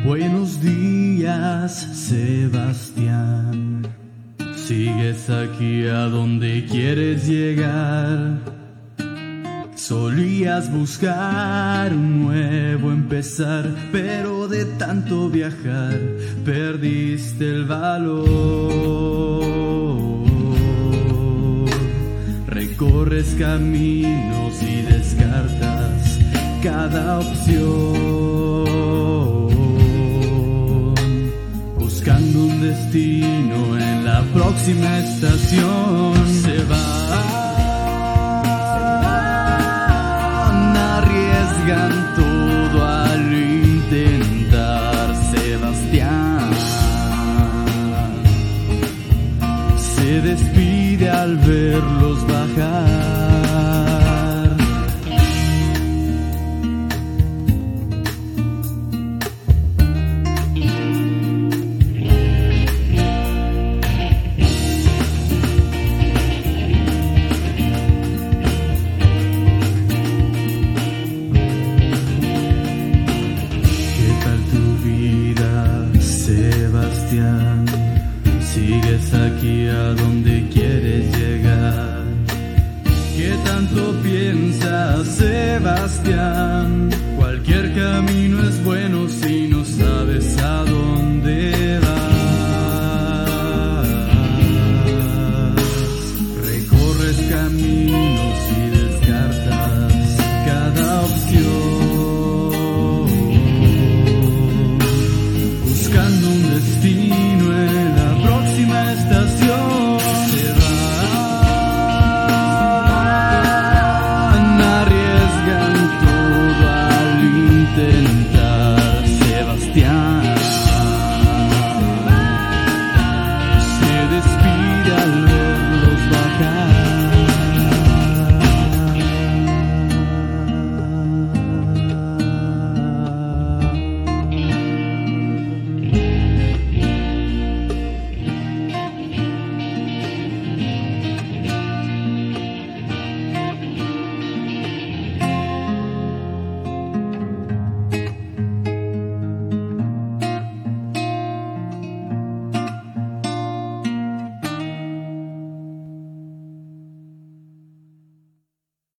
Buenos días, Sebastián. ¿Sigues aquí a donde quieres llegar? Solías buscar un nuevo empezar, pero de tanto viajar perdiste el valor. Recorres caminos y descartas cada opción, buscando un destino en la próxima estación. Se van, arriesgan todo al intentar, Sebastián. Se despide al verlos bajar. Sebastián, sigues aquí a donde quieres llegar. ¿Qué tanto piensas, Sebastián?